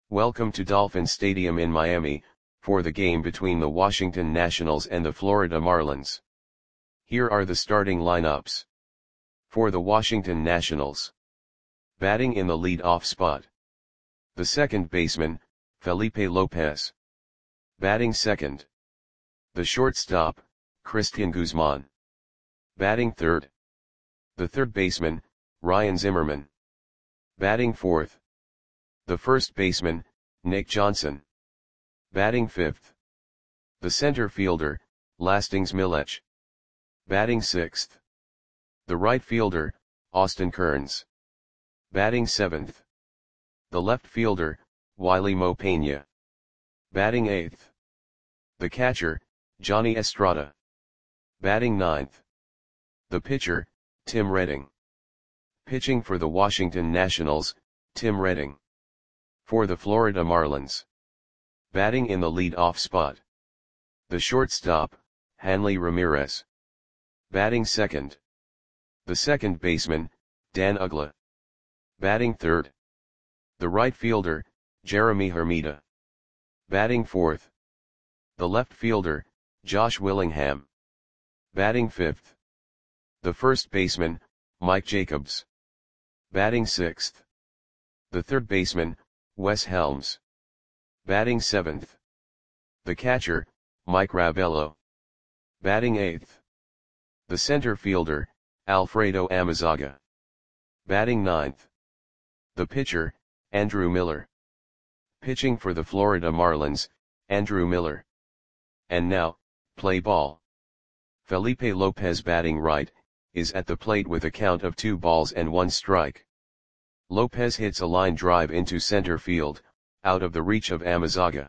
Welcome to Dolphin Stadium in Miami, for the game between the Washington Nationals and the Florida Marlins. Here are the starting lineups. For the Washington Nationals. Batting in the lead-off spot. The second baseman, Felipe Lopez. Batting second. The shortstop, Cristian Guzman. Batting third. The third baseman, Ryan Zimmerman. Batting fourth. The first baseman, Nick Johnson. Batting fifth. The center fielder, Lastings Milech. Batting sixth. The right fielder, Austin Kearns. Batting seventh. The left fielder, Wiley Mo Pena. Batting eighth. The catcher, Johnny Estrada. Batting ninth. The pitcher, Tim Redding. Pitching for the Washington Nationals, Tim Redding. For the Florida Marlins. Batting in the lead-off spot. The shortstop, Hanley Ramirez. Batting second. The second baseman, Dan Uggla. Batting third. The right fielder, Jeremy Hermida. Batting fourth. The left fielder, Josh Willingham. Batting fifth. The first baseman, Mike Jacobs. Batting sixth. The third baseman, Wes Helms. Batting seventh. The catcher, Mike Rabello. Batting eighth. The center fielder, Alfredo Amezaga. Batting ninth. The pitcher, Andrew Miller. Pitching for the Florida Marlins, Andrew Miller. And now, play ball. Felipe Lopez batting right, is at the plate with a count of 2 balls and 1 strike. Lopez hits a line drive into center field, out of the reach of Amezaga.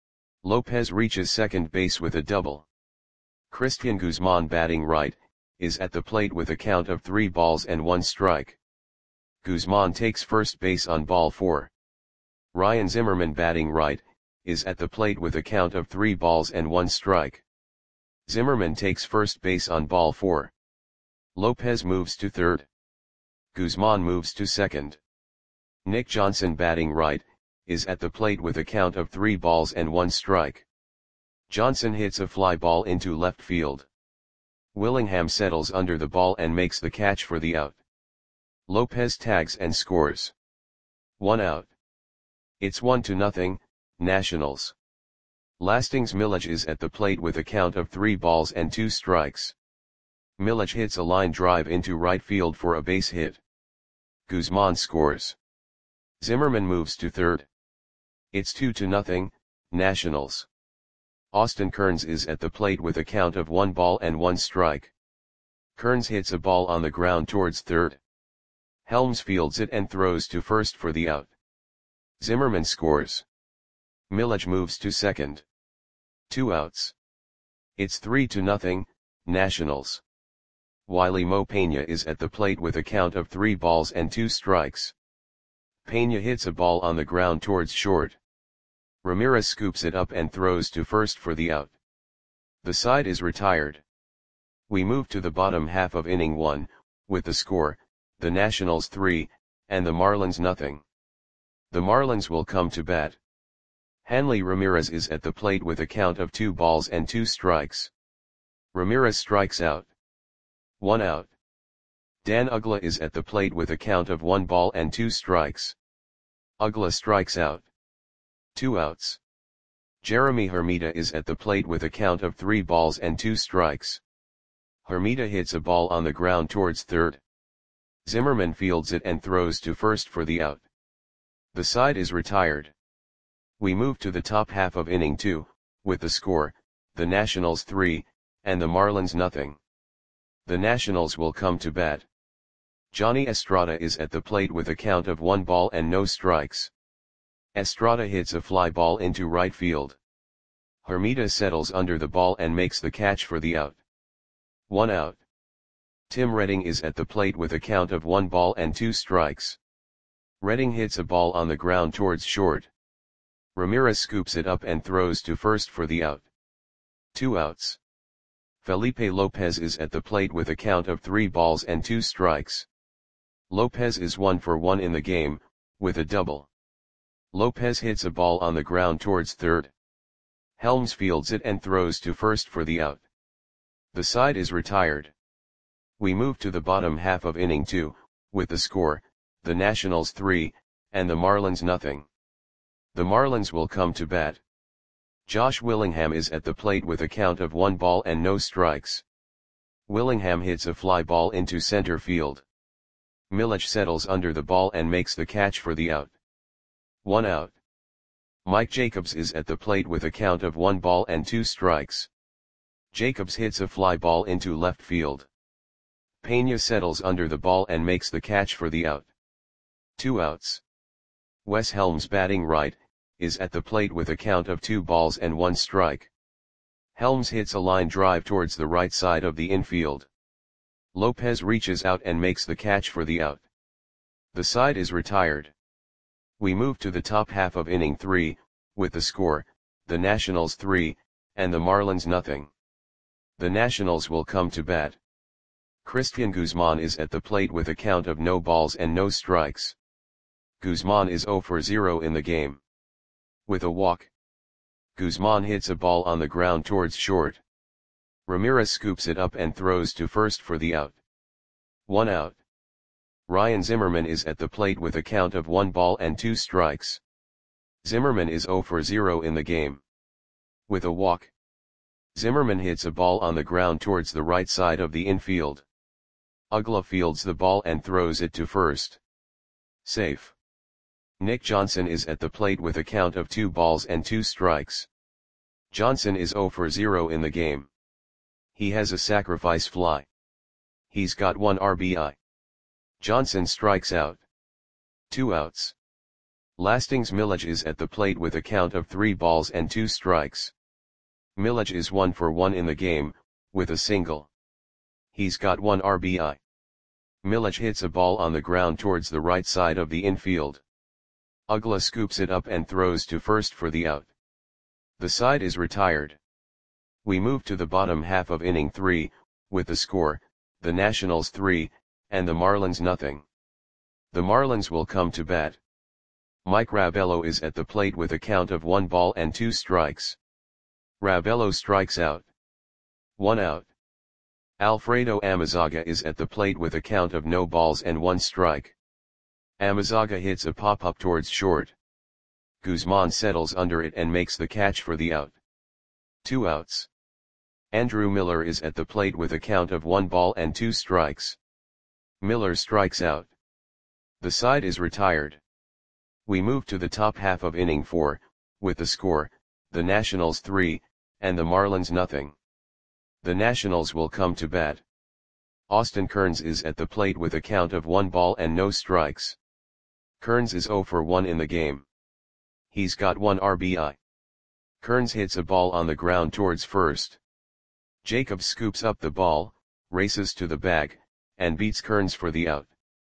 Lopez reaches second base with a double. Cristian Guzman batting right, is at the plate with a count of 3 balls and 1 strike. Guzman takes first base on ball 4. Ryan Zimmerman batting right, is at the plate with a count of 3 balls and 1 strike. Zimmerman takes first base on ball 4. Lopez moves to third. Guzman moves to second. Nick Johnson batting right, is at the plate with a count of 3 balls and 1 strike. Johnson hits a fly ball into left field. Willingham settles under the ball and makes the catch for the out. Lopez tags and scores. 1 out. It's 1-0, Nationals. Lastings Milech is at the plate with a count of 3 balls and 2 strikes. Milech hits a line drive into right field for a base hit. Guzman scores. Zimmerman moves to third. It's 2-0, Nationals. Austin Kearns is at the plate with a count of 1 ball and 1 strike. Kearns hits a ball on the ground towards third. Helms fields it and throws to first for the out. Zimmerman scores. Milech moves to second. 2 outs. It's 3-0, Nationals. Wiley Mo Pena is at the plate with a count of 3 balls and 2 strikes. Pena hits a ball on the ground towards short. Ramirez scoops it up and throws to first for the out. The side is retired. We move to the bottom half of inning 1, with the score, the Nationals 3, and the Marlins 0. The Marlins will come to bat. Hanley Ramirez is at the plate with a count of 2 balls and 2 strikes. Ramirez strikes out. 1 out. Dan Uggla is at the plate with a count of 1 ball and 2 strikes. Uggla strikes out. 2 outs. Jeremy Hermida is at the plate with a count of 3 balls and 2 strikes. Hermida hits a ball on the ground towards third. Zimmerman fields it and throws to first for the out. The side is retired. We move to the top half of inning 2, with the score, the Nationals 3, and the Marlins 0. The Nationals will come to bat. Johnny Estrada is at the plate with a count of 1 ball and no strikes. Estrada hits a fly ball into right field. Hermida settles under the ball and makes the catch for the out. 1 out. Tim Redding is at the plate with a count of 1 ball and 2 strikes. Redding hits a ball on the ground towards short. Ramirez scoops it up and throws to first for the out. 2 outs. Felipe Lopez is at the plate with a count of 3 balls and 2 strikes. Lopez is 1 for 1 in the game, with a double. Lopez hits a ball on the ground towards third. Helms fields it and throws to first for the out. The side is retired. We move to the bottom half of inning 2, with the score, the Nationals 3, and the Marlins nothing. The Marlins will come to bat. Josh Willingham is at the plate with a count of 1 ball and no strikes. Willingham hits a fly ball into center field. Milledge settles under the ball and makes the catch for the out. 1 out. Mike Jacobs is at the plate with a count of 1 ball and 2 strikes. Jacobs hits a fly ball into left field. Pena settles under the ball and makes the catch for the out. 2 outs. Wes Helms, batting right, is at the plate with a count of 2 balls and 1 strike. Helms hits a line drive towards the right side of the infield. Lopez reaches out and makes the catch for the out. The side is retired. We move to the top half of inning 3, with the score, the Nationals 3, and the Marlins nothing. The Nationals will come to bat. Christian Guzman is at the plate with a count of no balls and no strikes. Guzman is 0 for 0 in the game. With a walk, Guzman hits a ball on the ground towards short. Ramirez scoops it up and throws to first for the out. 1 out. Ryan Zimmerman is at the plate with a count of 1 ball and 2 strikes. Zimmerman is 0 for 0 in the game. With a walk, Zimmerman hits a ball on the ground towards the right side of the infield. Uggla fields the ball and throws it to first. Safe. Nick Johnson is at the plate with a count of 2 balls and 2 strikes. Johnson is 0 for 0 in the game. He has a sacrifice fly. He's got 1 RBI. Johnson strikes out. 2 outs. Lastings Milledge is at the plate with a count of 3 balls and 2 strikes. Milledge is 1 for 1 in the game, with a single. He's got 1 RBI. Milledge hits a ball on the ground towards the right side of the infield. Uggla scoops it up and throws to first for the out. The side is retired. We move to the bottom half of inning 3, with the score, the Nationals 3, and the Marlins nothing. The Marlins will come to bat. Mike Rabello is at the plate with a count of 1 ball and 2 strikes. Rabello strikes out. 1 out. Alfredo Amezaga is at the plate with a count of no balls and 1 strike. Amezaga hits a pop-up towards short. Guzman settles under it and makes the catch for the out. 2 outs. Andrew Miller is at the plate with a count of 1 ball and 2 strikes. Miller strikes out. The side is retired. We move to the top half of inning 4, with the score, the Nationals 3, and the Marlins nothing. The Nationals will come to bat. Austin Kearns is at the plate with a count of 1 ball and no strikes. Kearns is 0 for 1 in the game. He's got 1 RBI. Kearns hits a ball on the ground towards first. Jacobs scoops up the ball, races to the bag, and beats Kearns for the out.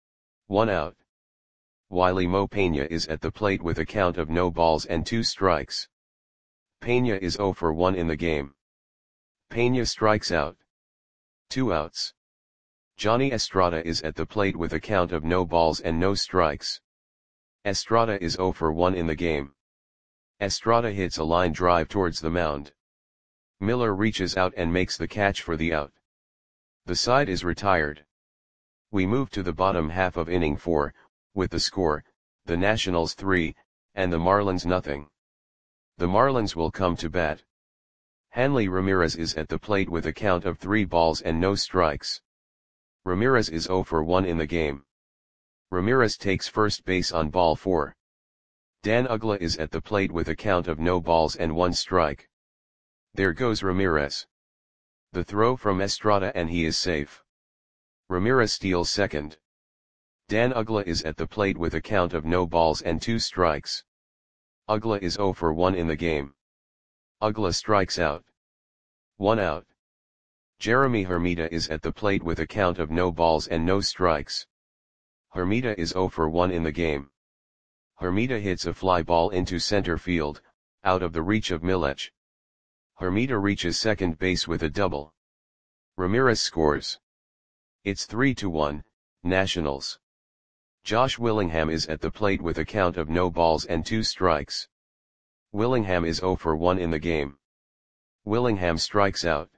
1 out. Wiley Mo Pena is at the plate with a count of no balls and 2 strikes. Pena is 0 for 1 in the game. Pena strikes out. 2 outs. Johnny Estrada is at the plate with a count of no balls and no strikes. Estrada is 0 for 1 in the game. Estrada hits a line drive towards the mound. Miller reaches out and makes the catch for the out. The side is retired. We move to the bottom half of inning 4, with the score, the Nationals 3, and the Marlins nothing. The Marlins will come to bat. Hanley Ramirez is at the plate with a count of 3 balls and no strikes. Ramirez is 0 for 1 in the game. Ramirez takes first base on ball 4. Dan Uggla is at the plate with a count of no balls and 1 strike. There goes Ramirez. The throw from Estrada and he is safe. Ramirez steals second. Dan Uggla is at the plate with a count of no balls and 2 strikes. Uggla is 0 for 1 in the game. Uggla strikes out. 1 out. Jeremy Hermida is at the plate with a count of no balls and no strikes. Hermida is 0 for 1 in the game. Hermida hits a fly ball into center field, out of the reach of Milledge. Hermida reaches second base with a double. Ramirez scores. It's 3-1, Nationals. Josh Willingham is at the plate with a count of no balls and 2 strikes. Willingham is 0 for 1 in the game. Willingham strikes out.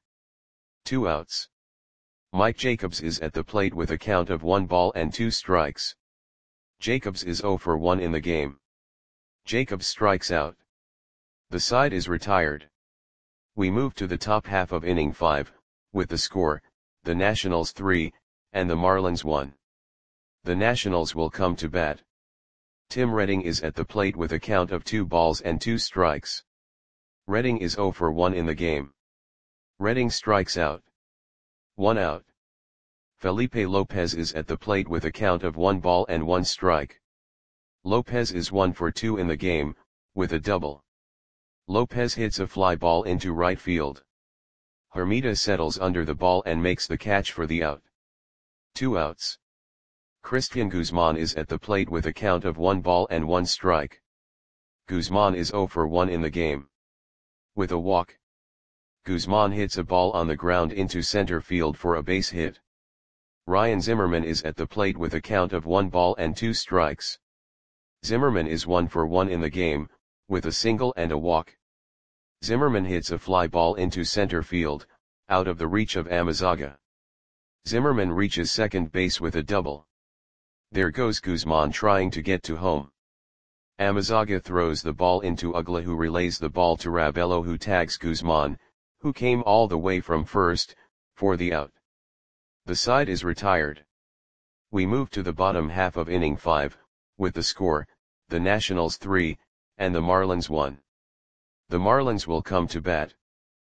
2 outs. Mike Jacobs is at the plate with a count of 1 ball and 2 strikes. Jacobs is 0 for 1 in the game. Jacobs strikes out. The side is retired. We move to the top half of inning 5, with the score, the Nationals 3, and the Marlins 1. The Nationals will come to bat. Tim Redding is at the plate with a count of 2 balls and 2 strikes. Redding is 0 for 1 in the game. Redding strikes out. 1 out. Felipe Lopez is at the plate with a count of 1 ball and 1 strike. Lopez is 1 for 2 in the game, with a double. Lopez hits a fly ball into right field. Hermida settles under the ball and makes the catch for the out. 2 outs. Christian Guzman is at the plate with a count of 1 ball and 1 strike. Guzman is 0 for 1 in the game. With a walk. Guzman hits a ball on the ground into center field for a base hit. Ryan Zimmerman is at the plate with a count of 1 ball and 2 strikes. Zimmerman is 1 for 1 in the game, with a single and a walk. Zimmerman hits a fly ball into center field, out of the reach of Amezaga. Zimmerman reaches second base with a double. There goes Guzman trying to get to home. Amezaga throws the ball into Uggla, who relays the ball to Rabello, who tags Guzman, who came all the way from first, for the out. The side is retired. We move to the bottom half of inning 5, with the score, the Nationals 3, and the Marlins 1. The Marlins will come to bat.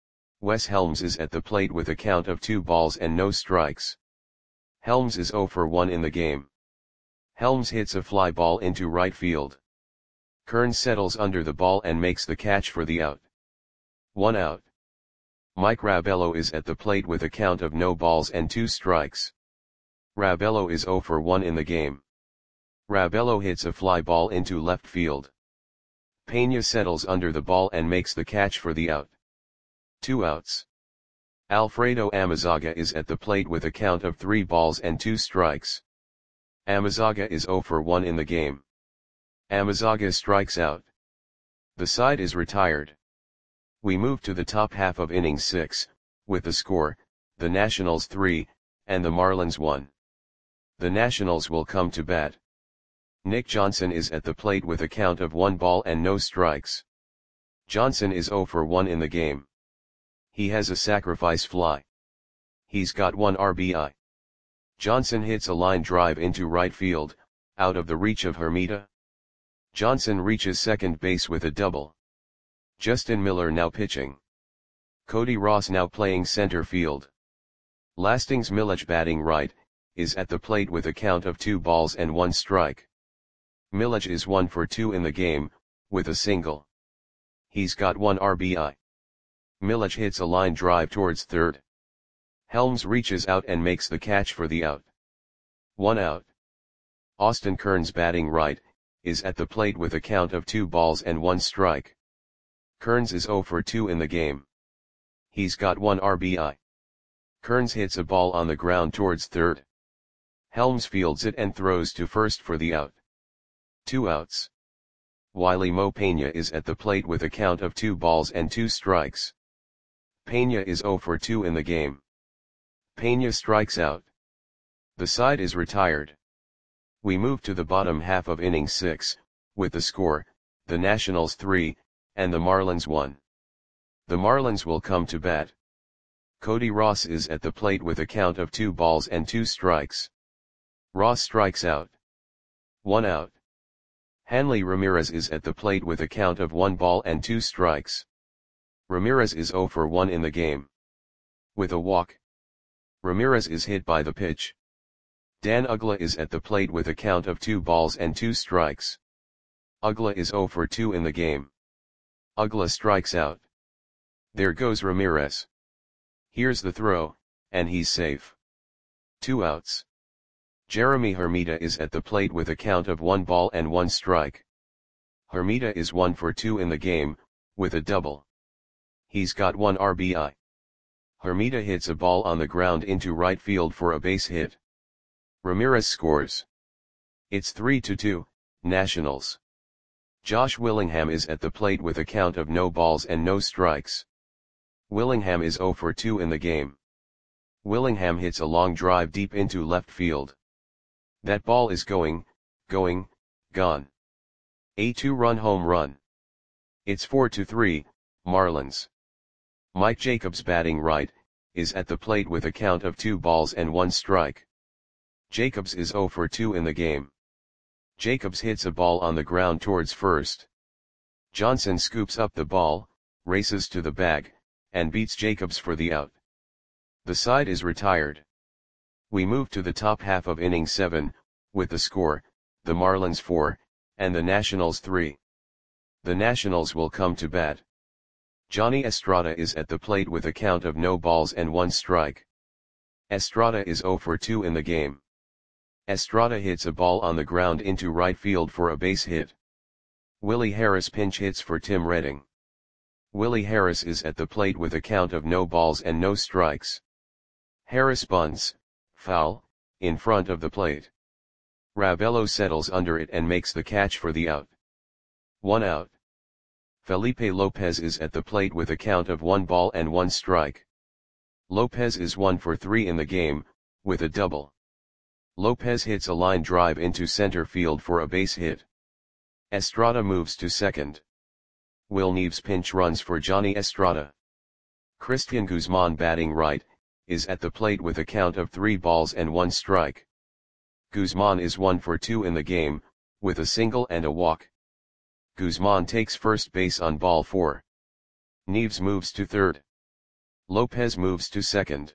Wes Helms is at the plate with a count of 2 balls and no strikes. Helms is 0 for 1 in the game. Helms hits a fly ball into right field. Kern settles under the ball and makes the catch for the out. 1 out. Mike Rabello is at the plate with a count of no balls and 2 strikes. Rabello is 0 for 1 in the game. Rabello hits a fly ball into left field. Pena settles under the ball and makes the catch for the out. 2 outs. Alfredo Amezaga is at the plate with a count of 3 balls and 2 strikes. Amezaga is 0 for 1 in the game. Amezaga strikes out. The side is retired. We move to the top half of inning 6, with the score, the Nationals 3, and the Marlins 1. The Nationals will come to bat. Nick Johnson is at the plate with a count of 1 ball and no strikes. Johnson is 0 for 1 in the game. He has a sacrifice fly. He's got 1 RBI. Johnson hits a line drive into right field, out of the reach of Hermida. Johnson reaches second base with a double. Justin Miller now pitching. Cody Ross now playing center field. Lastings Milledge batting right, is at the plate with a count of 2 balls and 1 strike. Milledge is 1 for 2 in the game, with a single. He's got 1 RBI. Milledge hits a line drive towards third. Helms reaches out and makes the catch for the out. 1 out. Austin Kearns batting right, is at the plate with a count of 2 balls and 1 strike. Kearns is 0 for 2 in the game. He's got 1 RBI. Kearns hits a ball on the ground towards third. Helms fields it and throws to first for the out. 2 outs. Wiley Mo Pena is at the plate with a count of 2 balls and 2 strikes. Pena is 0 for 2 in the game. Pena strikes out. The side is retired. We move to the bottom half of inning 6, with the score, the Nationals 3, and the Marlins 1. The Marlins will come to bat. Cody Ross is at the plate with a count of 2 balls and 2 strikes. Ross strikes out. 1 out. Hanley Ramirez is at the plate with a count of 1 ball and 2 strikes. Ramirez is 0 for 1 in the game. With a walk. Ramirez is hit by the pitch. Dan Uggla is at the plate with a count of 2 balls and 2 strikes. Uggla is 0 for 2 in the game. Uggla strikes out. There goes Ramirez. Here's the throw, and he's safe. 2 outs. Jeremy Hermida is at the plate with a count of 1 ball and 1 strike. Hermida is 1 for 2 in the game, with a double. He's got 1 RBI. Hermida hits a ball on the ground into right field for a base hit. Ramirez scores. It's 3-2, Nationals. Josh Willingham is at the plate with a count of no balls and no strikes. Willingham is 0 for 2 in the game. Willingham hits a long drive deep into left field. That ball is going, gone. A 2-run home run. It's 4-3, Marlins. Mike Jacobs, batting right, is at the plate with a count of 2 balls and 1 strike. Jacobs is 0 for 2 in the game. Jacobs hits a ball on the ground towards first. Johnson scoops up the ball, races to the bag, and beats Jacobs for the out. The side is retired. We move to the top half of inning 7, with the score, the Marlins 4, and the Nationals 3. The Nationals will come to bat. Johnny Estrada is at the plate with a count of no balls and 1 strike. Estrada is 0 for 2 in the game. Estrada hits a ball on the ground into right field for a base hit. Willie Harris pinch hits for Tim Redding. Willie Harris is at the plate with a count of no balls and no strikes. Harris bunts, foul, in front of the plate. Rabello settles under it and makes the catch for the out. 1 out. Felipe Lopez is at the plate with a count of 1 ball and 1 strike. Lopez is 1 for 3 in the game, with a double. Lopez hits a line drive into center field for a base hit. Estrada moves to second. Will Neves pinch runs for Johnny Estrada. Christian Guzman, batting right, is at the plate with a count of 3 balls and 1 strike. Guzman is 1 for 2 in the game, with a single and a walk. Guzman takes first base on ball 4. Neves moves to third. Lopez moves to second.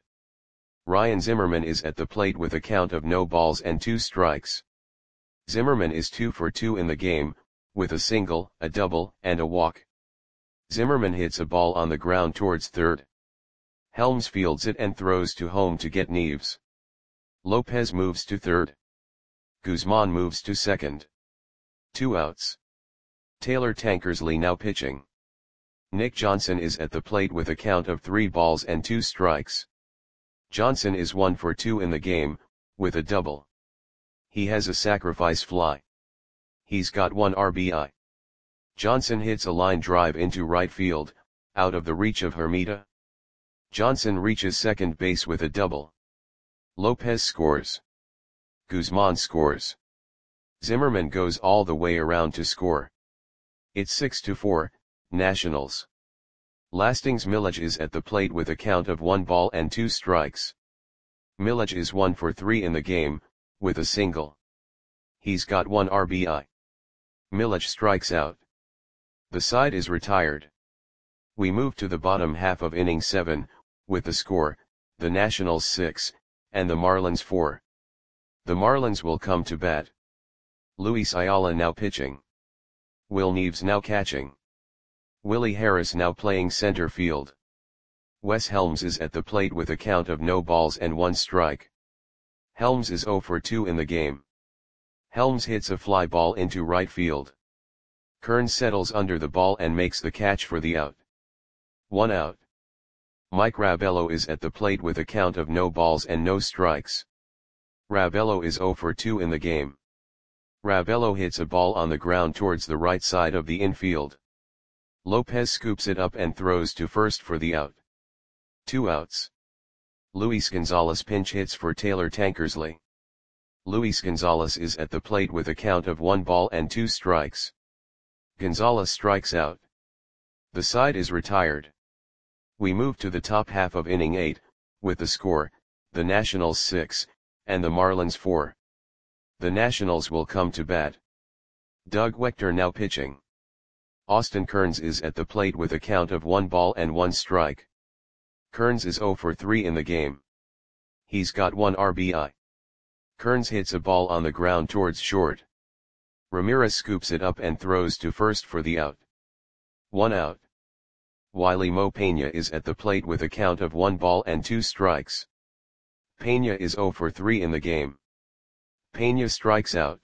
Ryan Zimmerman is at the plate with a count of no balls and 2 strikes. Zimmerman is 2 for 2 in the game, with a single, a double, and a walk. Zimmerman hits a ball on the ground towards third. Helms fields it and throws to home to get Neves. Lopez moves to third. Guzman moves to second. 2 outs. Taylor Tankersley now pitching. Nick Johnson is at the plate with a count of 3 balls and 2 strikes. Johnson is 1 for 2 in the game, with a double. He has a sacrifice fly. He's got 1 RBI. Johnson hits a line drive into right field, out of the reach of Hermida. Johnson reaches second base with a double. Lopez scores. Guzman scores. Zimmerman goes all the way around to score. It's 6-4, Nationals. Lastings Milledge is at the plate with a count of 1 ball and 2 strikes. Milledge is 1 for 3 in the game, with a single. He's got 1 RBI. Milledge strikes out. The side is retired. We move to the bottom half of inning 7, with the score, the Nationals 6, and the Marlins 4. The Marlins will come to bat. Luis Ayala now pitching. Will Neves now catching. Willie Harris now playing center field. Wes Helms is at the plate with a count of no balls and 1 strike. Helms is 0 for 2 in the game. Helms hits a fly ball into right field. Kearns settles under the ball and makes the catch for the out. 1 out. Mike Rabello is at the plate with a count of no balls and no strikes. Rabello is 0 for 2 in the game. Rabello hits a ball on the ground towards the right side of the infield. Lopez scoops it up and throws to first for the out. 2 outs. Luis Gonzalez pinch hits for Taylor Tankersley. Luis Gonzalez is at the plate with a count of 1 ball and 2 strikes. Gonzalez strikes out. The side is retired. We move to the top half of inning 8, with the score, the Nationals 6, and the Marlins 4. The Nationals will come to bat. Doug Wechter now pitching. Austin Kearns is at the plate with a count of 1 ball and 1 strike. Kearns is 0 for 3 in the game. He's got 1 RBI. Kearns hits a ball on the ground towards short. Ramirez scoops it up and throws to first for the out. 1 out. Wiley Mo Pena is at the plate with a count of 1 ball and 2 strikes. Pena is 0 for 3 in the game. Pena strikes out.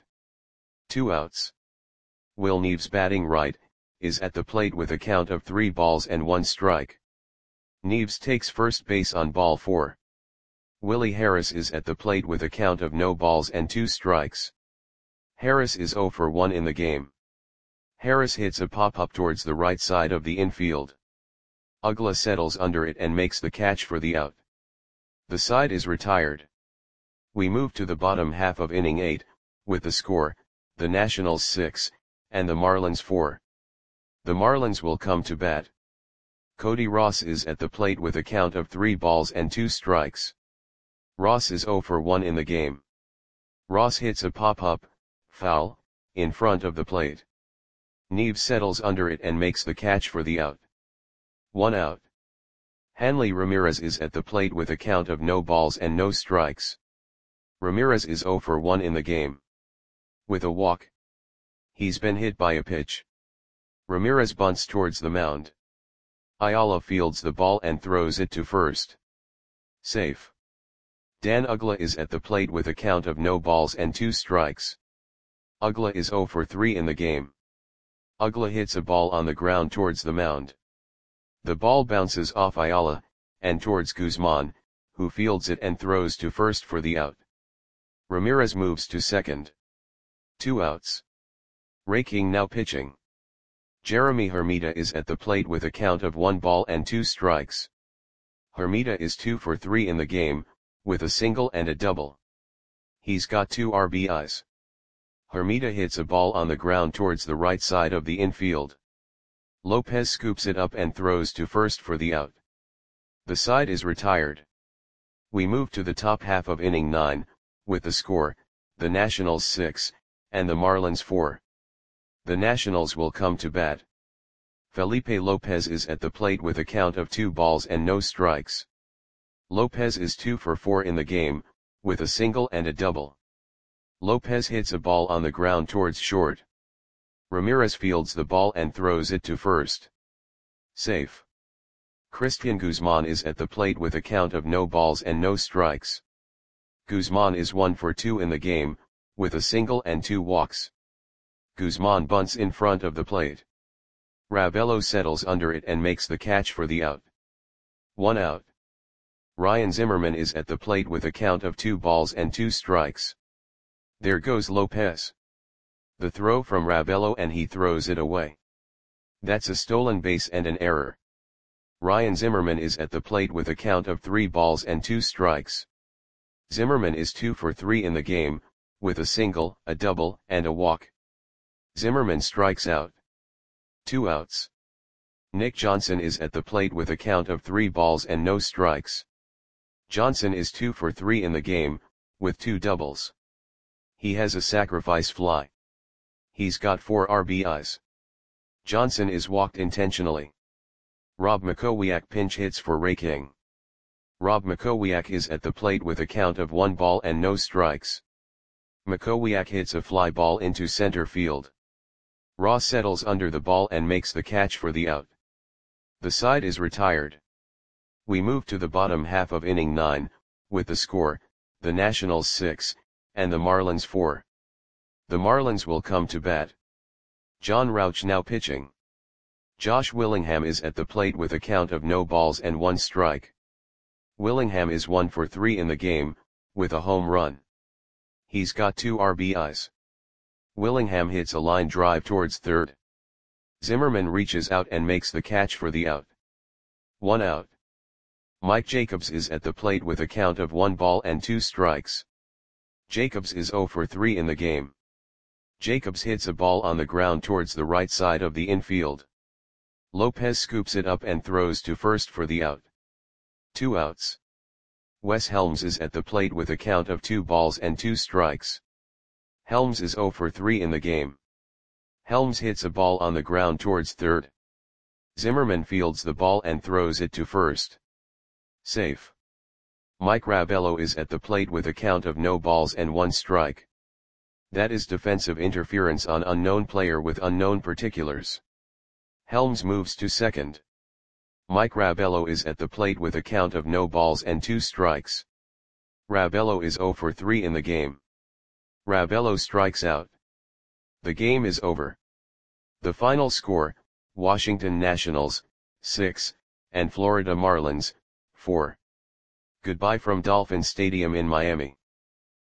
2 outs. Will Neves, batting right, is at the plate with a count of 3 balls and 1 strike. Neves takes first base on ball 4. Willie Harris is at the plate with a count of no balls and 2 strikes. Harris is 0 for 1 in the game. Harris hits a pop-up towards the right side of the infield. Uggla settles under it and makes the catch for the out. The side is retired. We move to the bottom half of inning 8, with the score, the Nationals 6, and the Marlins 4. The Marlins will come to bat. Cody Ross is at the plate with a count of 3 balls and 2 strikes. Ross is 0 for 1 in the game. Ross hits a pop-up, foul, in front of the plate. Neves settles under it and makes the catch for the out. 1 out. Hanley Ramirez is at the plate with a count of no balls and no strikes. Ramirez is 0 for 1 in the game. With a walk. He's been hit by a pitch. Ramirez bunts towards the mound. Ayala fields the ball and throws it to first. Safe. Dan Uggla is at the plate with a count of no balls and 2 strikes. Uggla is 0 for 3 in the game. Uggla hits a ball on the ground towards the mound. The ball bounces off Ayala, and towards Guzman, who fields it and throws to first for the out. Ramirez moves to second. 2 outs. Ray King now pitching. Jeremy Hermida is at the plate with a count of 1 ball and 2 strikes. Hermida is 2 for 3 in the game, with a single and a double. He's got 2 RBIs. Hermida hits a ball on the ground towards the right side of the infield. Lopez scoops it up and throws to first for the out. The side is retired. We move to the top half of inning 9, with the score, the Nationals 6, and the Marlins 4. The Nationals will come to bat. Felipe Lopez is at the plate with a count of 2 balls and no strikes. Lopez is 2 for 4 in the game, with a single and a double. Lopez hits a ball on the ground towards short. Ramirez fields the ball and throws it to first. Safe. Christian Guzman is at the plate with a count of no balls and no strikes. Guzman is 1 for 2 in the game, with a single and 2 walks. Guzman bunts in front of the plate. Ravelo settles under it and makes the catch for the out. 1 out. Ryan Zimmerman is at the plate with a count of 2 balls and 2 strikes. There goes Lopez. The throw from Ravelo and he throws it away. That's a stolen base and an error. Ryan Zimmerman is at the plate with a count of 3 balls and 2 strikes. Zimmerman is 2 for 3 in the game, with a single, a double, and a walk. Zimmerman strikes out. 2 outs. Nick Johnson is at the plate with a count of 3 balls and no strikes. Johnson is 2 for 3 in the game, with 2 doubles. He has a sacrifice fly. He's got 4 RBIs. Johnson is walked intentionally. Rob Makowiak pinch hits for Ray King. Rob Makowiak is at the plate with a count of 1 ball and no strikes. Makowiak hits a fly ball into center field. Ross settles under the ball and makes the catch for the out. The side is retired. We move to the bottom half of inning 9, with the score, the Nationals 6, and the Marlins 4. The Marlins will come to bat. John Rauch now pitching. Josh Willingham is at the plate with a count of no balls and 1 strike. Willingham is 1 for 3 in the game, with a home run. He's got 2 RBIs. Willingham hits a line drive towards third. Zimmerman reaches out and makes the catch for the out. 1 out. Mike Jacobs is at the plate with a count of 1 ball and 2 strikes. Jacobs is 0 for 3 in the game. Jacobs hits a ball on the ground towards the right side of the infield. Lopez scoops it up and throws to first for the out. 2 outs. Wes Helms is at the plate with a count of 2 balls and 2 strikes. Helms is 0 for 3 in the game. Helms hits a ball on the ground towards third. Zimmerman fields the ball and throws it to first. Safe. Mike Ravelo is at the plate with a count of no balls and 1 strike. That is defensive interference on unknown player with unknown particulars. Helms moves to second. Mike Ravelo is at the plate with a count of no balls and 2 strikes. Ravelo is 0 for 3 in the game. Ravelo strikes out. The game is over. The final score, Washington Nationals, 6, and Florida Marlins, 4. Goodbye from Dolphin Stadium in Miami.